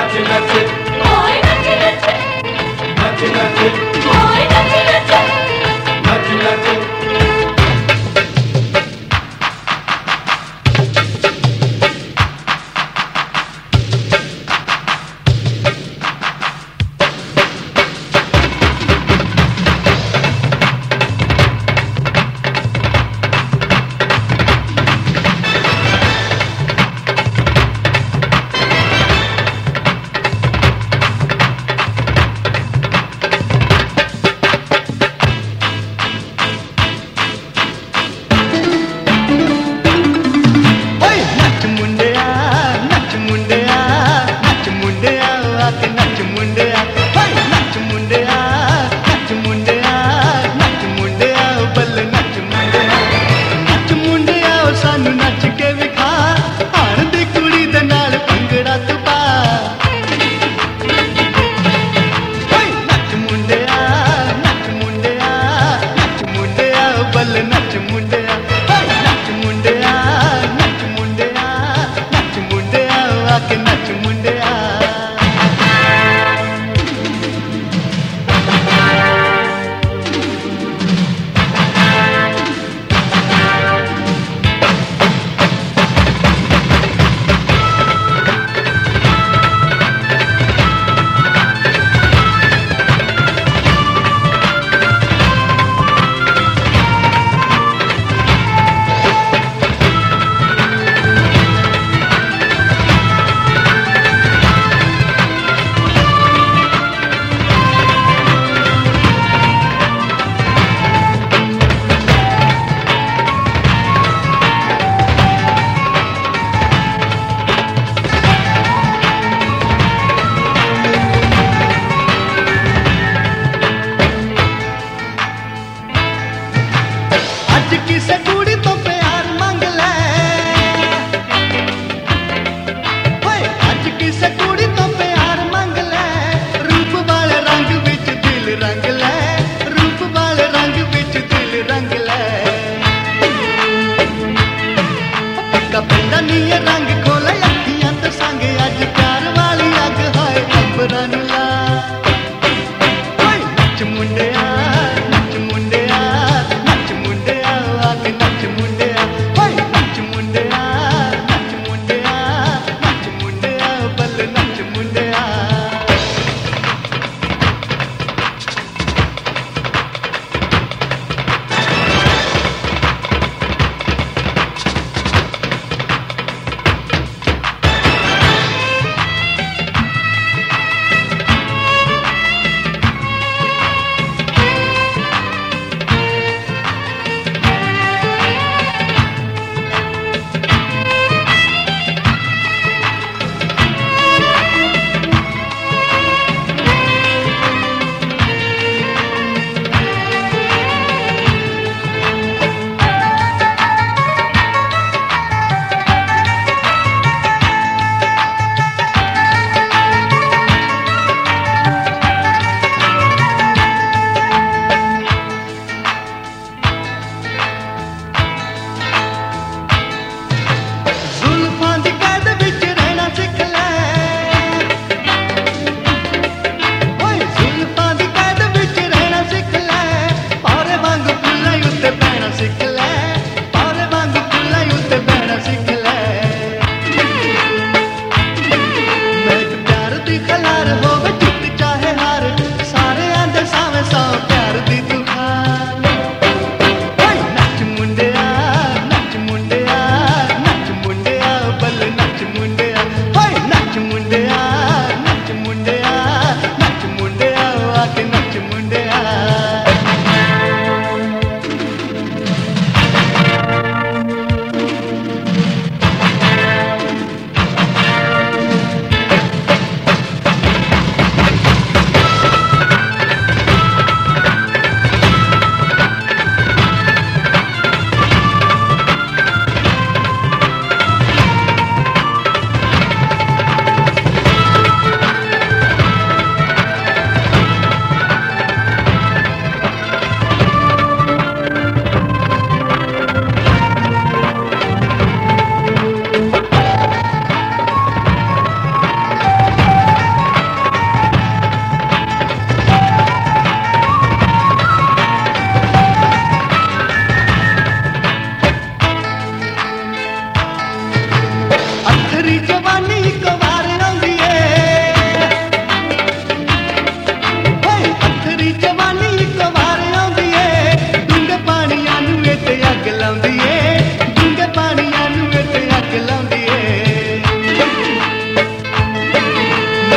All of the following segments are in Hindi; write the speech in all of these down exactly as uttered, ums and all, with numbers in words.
नच नच ओए नच नच नच नच ओए नच नच नच नच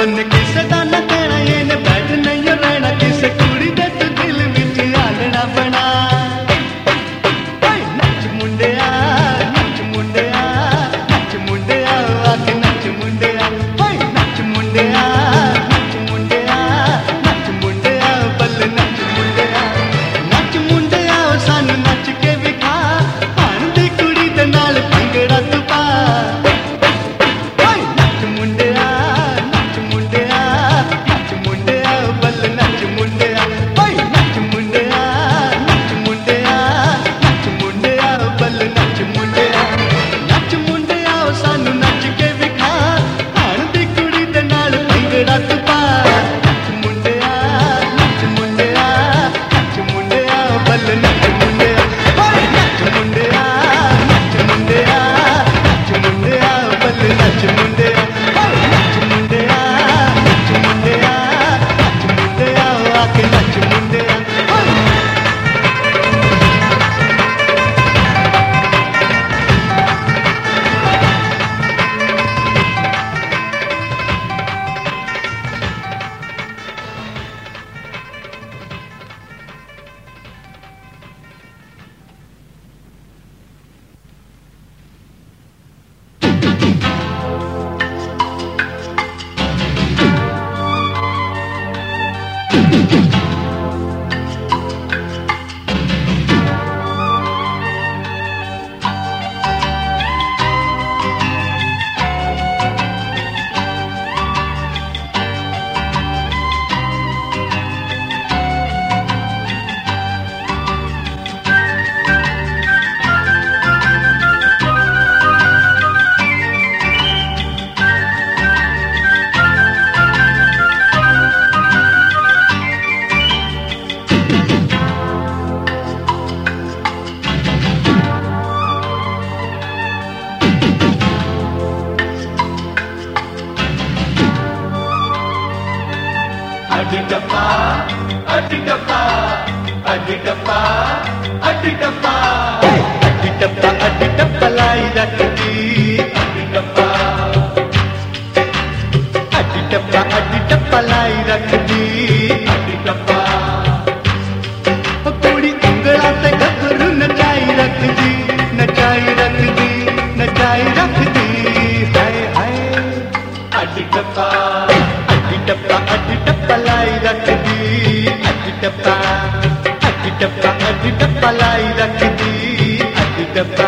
ਉਹਨੇ ਕਿਸੇ ਦਾ ਨਾ ਕਹਿਣਾ ਇਹਨੇ ਬੈਠ ਨਹੀਂ ਰਹਿਣਾ ਕਿਸੇ ਕੁੜੀ ਦੇ ਤੂੰ ਦਿਲ ਵਿੱਚ ਆਲਣਾ ਬਣਾ ਓਏ ਨੱਚ ਮੁੰਡਿਆ ਨੱਚ ਮੁੰਡਿਆ ਨੱਚ ਮੁੰਡਿਆ ਆ ਕੇ ਨੱਚ ਮੁੰਡਿਆ ਓਏ ਨੱਚ ਮੁੰਡਿਆ ਨੱਚ ਮੁੰਡਿਆ ਨੱਚ ਮੁੰਡਿਆ ਬੱਲੇ ਨੱਚ ਮੁੰਡਿਆ ਨੱਚ ਮੁੰਡਿਆ ਸਾਨੂੰ ਨੱਚ ਕੇ ਵਿਖਾ ਹਣ ਦੀ ਕੁੜੀ ਦੇ ਨਾਲ ਭੰਗੜਾ ਤੂੰ ਪਾ Aditappa, Aditappa, Aditappa, Aditappa, Aditappa, Aditappa लाई रखती Aditappa, Aditappa, Aditappa लाई रखती Aditappa, कुड़ी उंगला से घबरू नचाई रखती नचाई रखती नचाई रखती हाय हाय Aditappa, Aditappa, Aditappa लाई रखती Aditappa, Aditappa, Aditappa लाई रखती Aditappa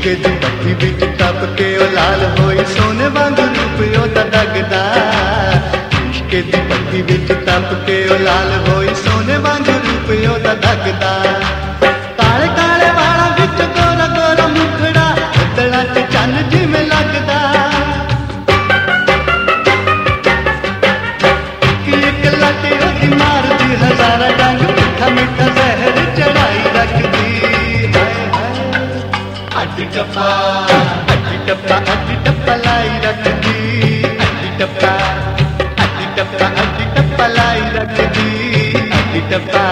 इश्के दी भट्टी विच तप के ओ लाल होई सोने वांगू रूप ओदा दगदा इश्के दी भट्टी विच तप के ओ लाल होई सोने वांगू रूप ओदा दगदा काले काले वाला विच गोरा गोरा मुखड़ा बदला च चन्न जिवें लगदा कि एक लट ओदी मारदी हजारा डंग मिठा मिठा जहर चढ़ाई रखदी अड्डी टप्पा अड्डी टप्पा अड्डी टप्पा लाई रखदी अड्डी टप्पा अड्डी टप्पा अड्डी टप्पा लाई रखदी अड्डी टप्पा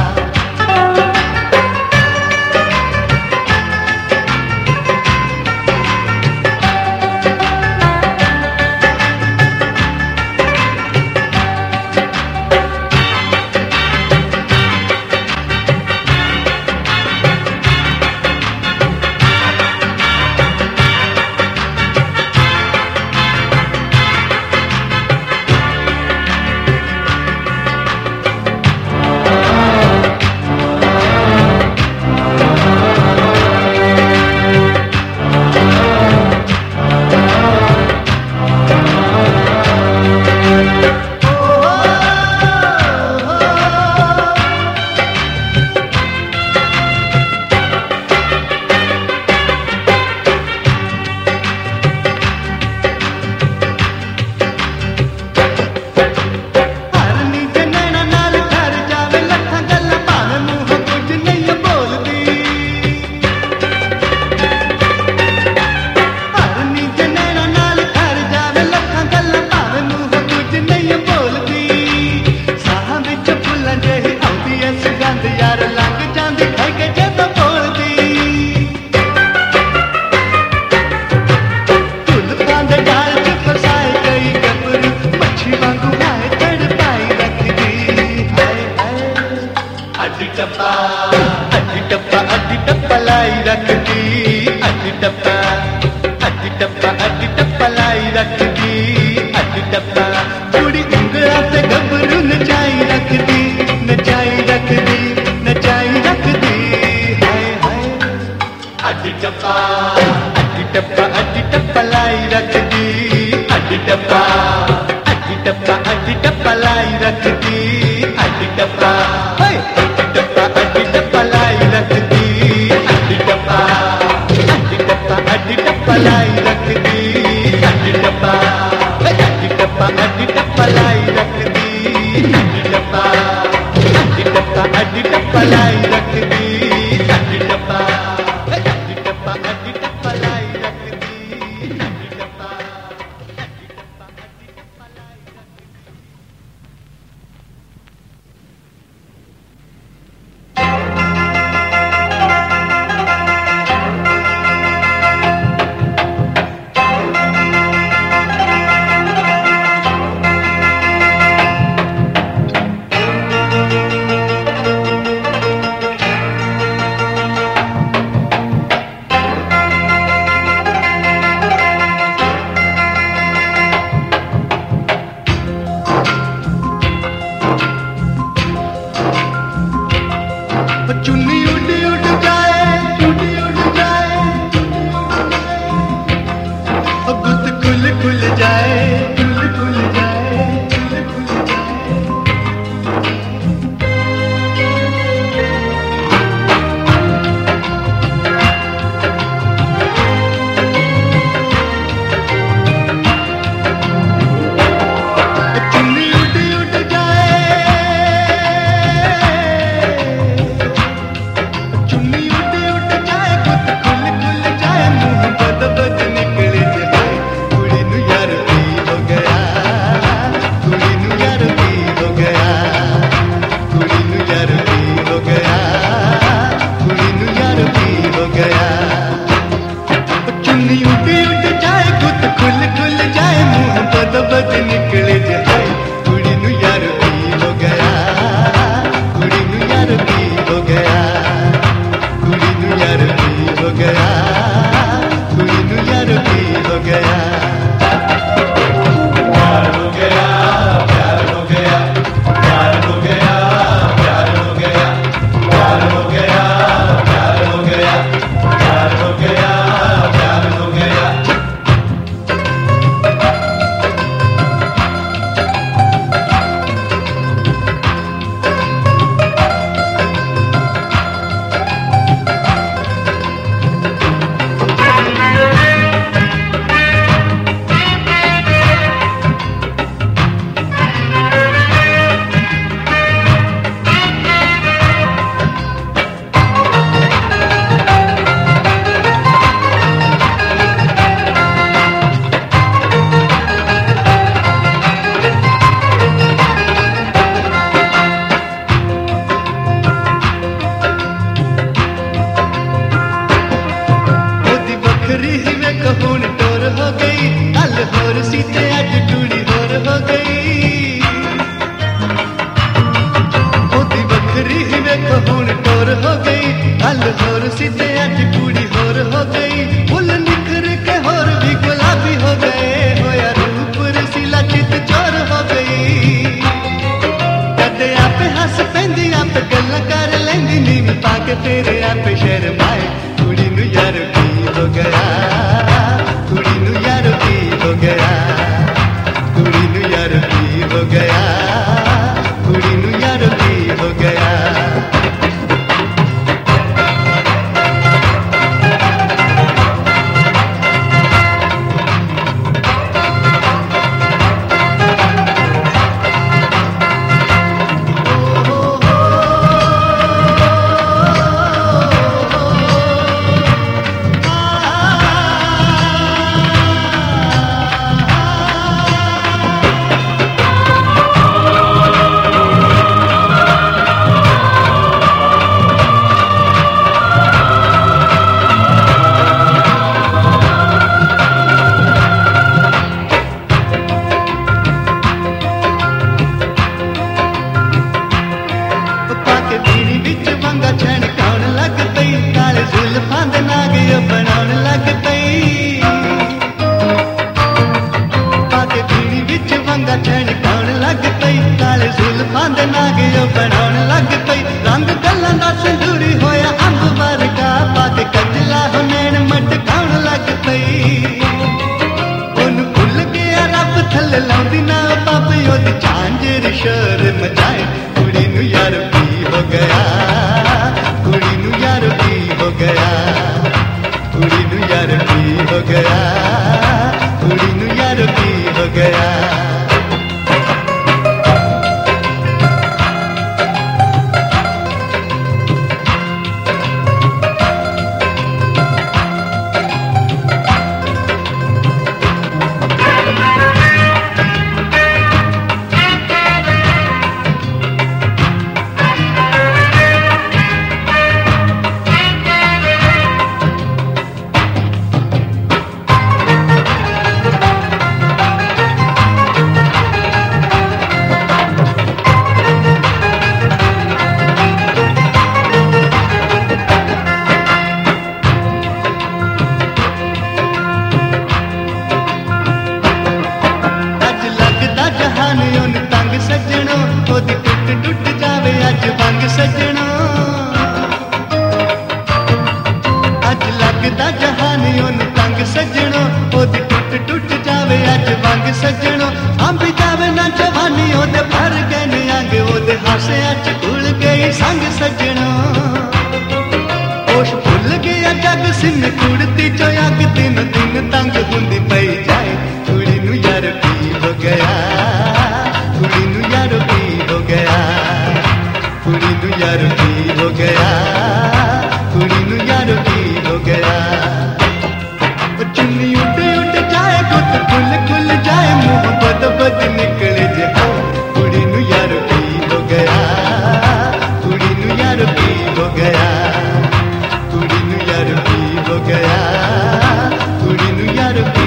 अड्डी टप्पा अड्डी टप्पा अड्डी टप्पा लाई रखदी अड्डी टप्पा अड्डी टप्पा अड्डी टप्पा लाई रखदी अड्डी टप्पा कुड़ी उंगला से गबरू नचाई रखदी नचाई रखदी नचाई रखदी हाय हाय अड्डी टप्पा अड्डी टप्पा अड्डी टप्पा लाई रखदी अड्डी टप्पा अड्डी टप्पा अड्डी टप्पा लाई रखदी अड्डी टप्पा अड्डी टप्पा अड्डी टप्पा लाई रखदी अड्डी टप्पा अड्डी टप्पा अड्डी टप्पा लाई रखदी अड्डी टप्पा अड्डी टप्पा अड्डी टप्पा लाई रखदी अड्डी टप्पा अड्डी टप्पा अड्डी टप्पा लाई रखदी अड्डी टप्पा अड्डी टप्पा अड्डी टप्पा लाई रखदी अड्डी टप्पा अड्डी टप्पा अड्डी टप्पा लाई रखदी ਵੇਖੋ ਹੁਣ ਟੋਰ ਹੋ ਗਈ, ਕੱਲ ਹੋਰ ਸੀ ਤੇ ਅੱਜ ਕੁੜੀ ਹੋਰ ਹੋ ਗਈ। ਉਹਦੀ ਵੱਖਰੀ ਹੀ ਵੇਖੋ ਹੁਣ ਟੋਰ ਹੋ ਗਈ, ਕੱਲ ਹੋਰ ਸੀ ਤੇ ਅੱਜ ਕੁੜੀ ਹੋਰ ਹੋ ਗਈ। ਫੁੱਲ ਨਿਖਰ ਕੇ ਹੋਰ ਵੀ ਗੁਲਾਬੀ ਹੋ ਗਏ, ਹੋਇਆ ਰੂਪ ਰਸੀਲਾ ਚਿੱਤ ਚੋਰ ਹੋ ਗਈ। ਕਦੇ ਆਪੇ ਹੱਸ ਪੈਂਦੀ ਆਪੇ ਗੱਲਾਂ ਕਰ ਲੈਂਦੀ, ਨੀਵੀਂ ਪਾ ਕੇ ਤੇਰੇ ਆਪੇ ਸ਼ਰਮਾਏ। ਕੁੜੀ ਨੂੰ ਯਾਰ ਕੀ ਹੋ ਗਿਆ, ਕੁੜੀ ਨੂੰ ਯਾਰ ਕੀ ਹੋ ਗਿਆ, ਕੁੜੀ ਨੂੰ ਯਾਰ ਕੀ ਹੋ ਗਿਆ, ਕੁੜੀ ਨੂੰ ਯਾਰ ਕੀ ਹੋ ਗਿਆ। ਛਣਕਾਉਣ ਲੱਗ ਪਈ, ਕਾਲੇ ਜ਼ੁਲਫਾਂ ਦੇ ਨਾਗ ਬਣਾਉਣ ਲੱਗ ਪਈ। ਪਾ ਕੇ ਪੀਣੀ ਵਿੱਚ ਵੰਗਾ ਛਣਕਾਉਣ ਲੱਗ ਪਈ, ਕਾਲੇ ਜ਼ੁਲਫਾਂ ਦੇ ਨਾਗ ਬਣਾਉਣ ਲੱਗ ਪਈ। ਰੰਗ ਗੱਲਾਂ ਦਾ ਸੰਦੂਰੀ ਹੋਇਆ ਅੰਬ ਵਰਗਾ, ਪਾ ਕੇ ਕੰਜਲਾ ਹੁਨੈਣ ਮਟਕਾਉਣ ਲੱਗ ਪਈ। ਉਹਨੂੰ ਭੁੱਲ ਗਿਆ ਰੱਬ ਥੱਲੇ ਲਾਉਂਦੀ ਨਾ ਪਾਪੀ, ਉਹਦੀ ਝਾਂਜਰ ਸ਼ੋਰ ਮਚਾਏ। ਕੁੜੀ ਨੂੰ ਯਾਰ ਕੀ ਹੋ ਗਿਆ, ਕੁੜੀ ਨੂੰ ਯਾਰ ਕੀ ਹੋ ਗਿਆ, ਕੁੜੀ ਨੂੰ ਯਾਰ ਕੀ ਹੋ ਗਿਆ, ਕੁੜੀ ਨੂੰ ਯਾਰ ਕੀ ਹੋ ਗਿਆ। ਜਹਾਨ ਉਹਨੂੰ ਤੰਗ ਸੱਜਣੋ, ਉਹਦੀ ਟੁੱਟ ਟੁੱਟ ਜਾਵੇ ਅੱਜ ਵੰਗ ਸੱਜਣੋ। ਅੱਜ ਲੱਗਦਾ ਜਹਾਨ ਉਹਨੂੰ ਤੰਗ ਸੱਜਣੋ, ਉਹਦੀ ਟੁੱਟ ਟੁੱਟ ਜਾਵੇ ਅੱਜ ਵੰਗ ਸੱਜਣੋ। ਅੰਬ ਜਾਵੇ ਨਾ ਜਵਾਨੀ ਉਹਦੇ ਭਰ ਗਏ ਨੇ ਅੰਗ, ਉਹਦੇ ਹਾਸਿਆਂ ਚ ਘੁਲ ਗਈ ਸੰਗ ਸੱਜਣੋ। ਹੋਸ਼ ਭੁੱਲ ਗਿਆ ਜੱਗ ਸਿੰਨ ਕੁੜਤੀ ਚੋਂ ਅੱਗ, ਦਿਨ ਦਿਨ ਤੰਗ ਹੁੰਦੀ ਪਈ ਜਾਏ। ਕੁੜੀ ਨੂੰ ਯਾਰ ਕੀ ਹੋ ਗਿਆ, ਕੁੜੀ ਨੂੰ ਯਾਰ ਕੀ ਹੋ ਗਿਆ, ਕੁੜੀ ਨੂੰ ਯਾਰ ਕੀ ਹੋ ਗਿਆ, ਕੁੜੀ ਨੂੰ ਯਾਰ ਕੀ ਹੋ ਗਿਆ। ਚੁੰਨੀ ਉੱਡ ਉੱਡ ਜਾਏ, ਗੁੱਤ ਖੁੱਲ ਖੁੱਲ ਜਾਏ, ਮੂੰਹ ਬਦ ਬਦ ਨਿਕਲੇ ਜੇ। ਕੁੜੀ ਨੂੰ ਯਾਰ ਕੀ ਹੋ ਗਿਆ, ਕੁੜੀ ਨੂੰ ਯਾਰ ਕੀ ਹੋ ਗਿਆ, ਕੁੜੀ ਨੂੰ ਯਾਰ ਕੀ ਹੋ ਗਿਆ, ਕੁੜੀ ਨੂੰ ਯਾਰ ਕੀ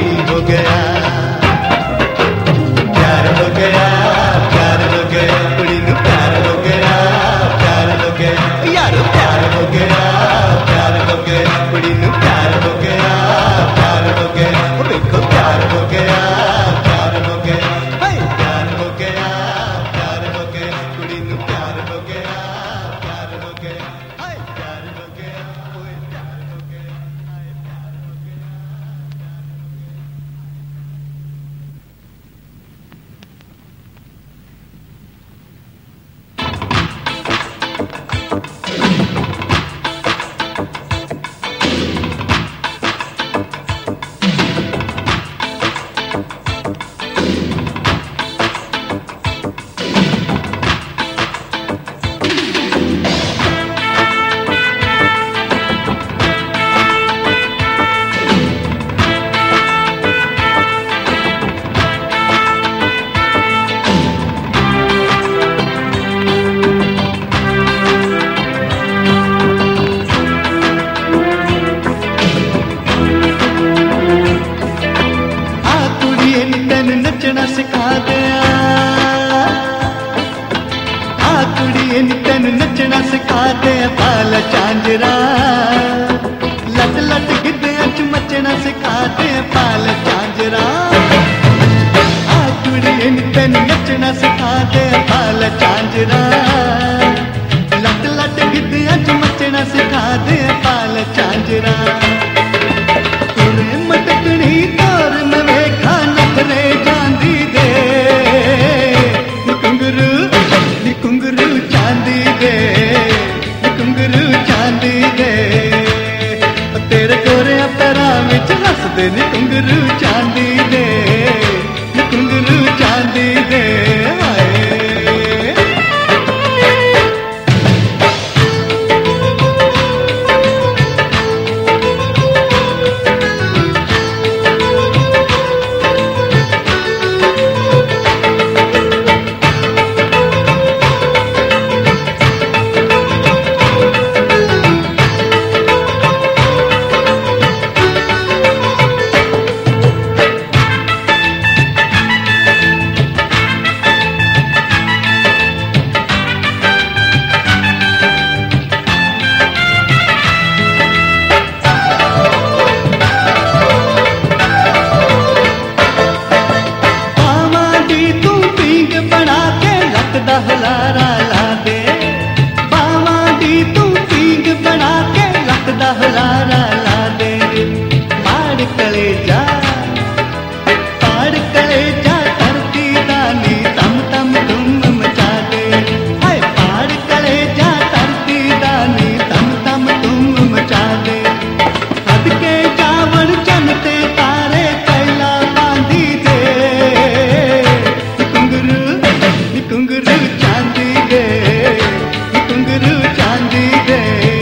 झांझरा लट लट गिद्धियां च मचना सिखा दे पाल झांझरा तुरे मटकनी तोर में वेखा नखरे जांदी दे नी कुंगरू नी कुंगरू चांदी दे नी कुंगरू चांदी दे तेरे गोरे पैरां विच हसदे नी कुंगरू चांदी दे नी कुंगरू चांदी दे हाय हलारा ला दे बावा दी तू पींग बना के रखदा हलारा ला दे पाड़ कले जा पाड़ कले जा धरती दानी तम तम धूम मचा दे हाय पाड़ कले जा धरती दानी तम तम धूम मचा दे हद के जावन चमते तारे कैला बांधी दे कुंगरू कुंगरू चांदी दे कुंगरू चांदी दे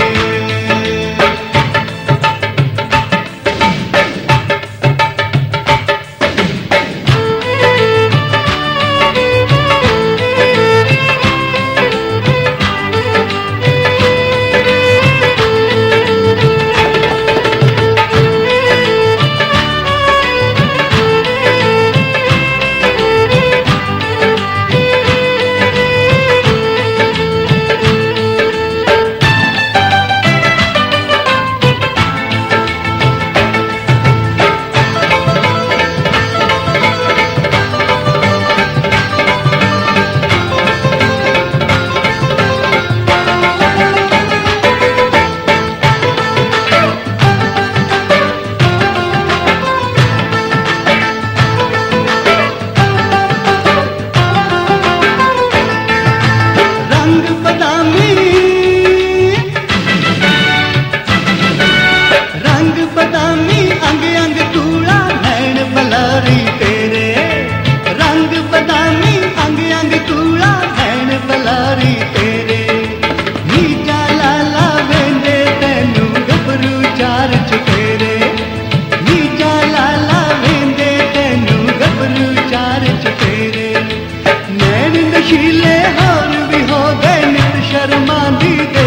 बदामी अंग अंग कूड़ा नैन बलारी तेरे रंग बदामी अंग अंग कूड़ा नैन बलारी तेरे नीचा लाला वेंदे तेनू गबरू चार चुफेरे नीचा लाला वेंदे तेनू गबरू चार चुफेरे नैन नशीले होर भी हो गए नित शर्मांदी दे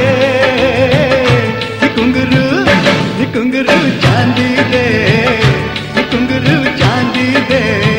कुंगरू कुंगरू चांदी दे कुंगरू चांदी दे